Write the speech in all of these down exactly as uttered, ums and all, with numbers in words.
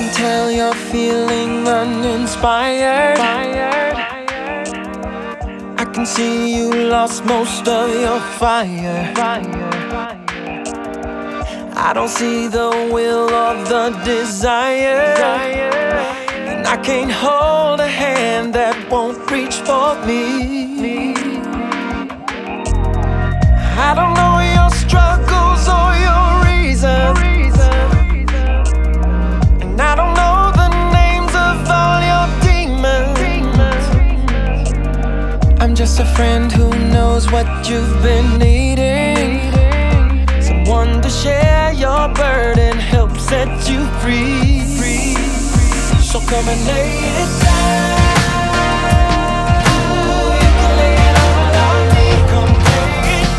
can tell you're feeling uninspired. I can see you lost most of your fire. I don't see the will or the desire, and I can't hold a hand that won't reach for me. I don't know your struggles or your reasons, and I don't know the names of all your demons. I'm just a friend who knows what you've been needing. Someone to share your burden, help set you free. So come and lay it down. You can lay it all on me. Come lay it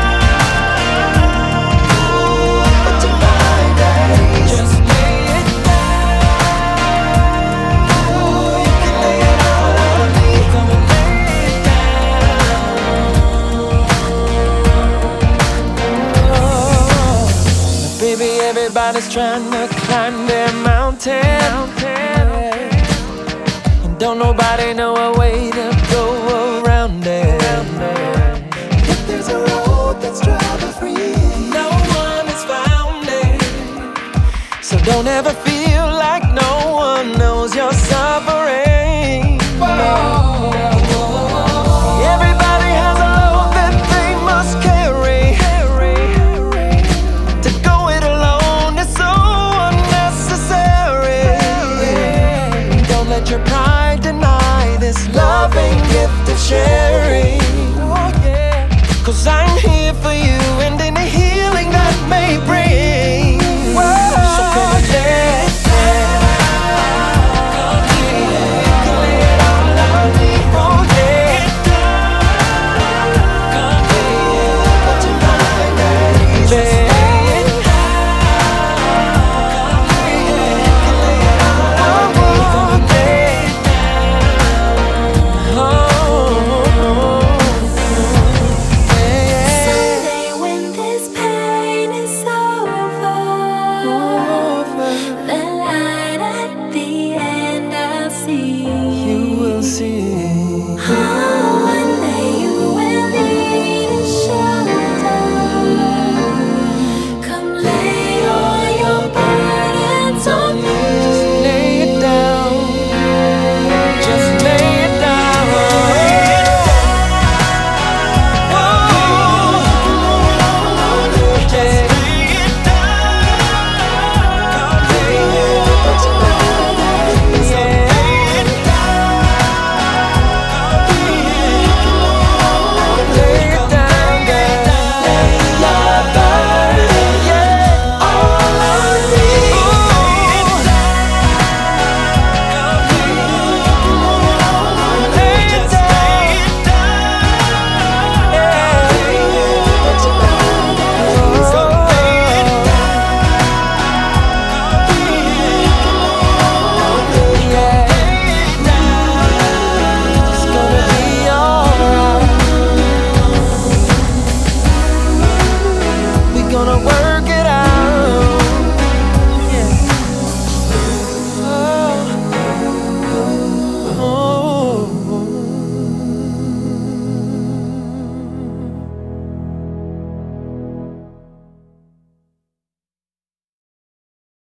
down. Put your mind at ease. Just lay it down. You can lay it all on me. Come and lay it down. Baby, everybody's trying to climb their mountain, and don't nobody know a way to go around it. If there's a road that's trouble-free, no one has found it. So don't ever feel like no one knows you're suffering. Everybody has a load that they must carry. To go it alone is so unnecessary. Don't let your pride deny this loving gift of sharing. Cause I'm here for you, and any healing that may bring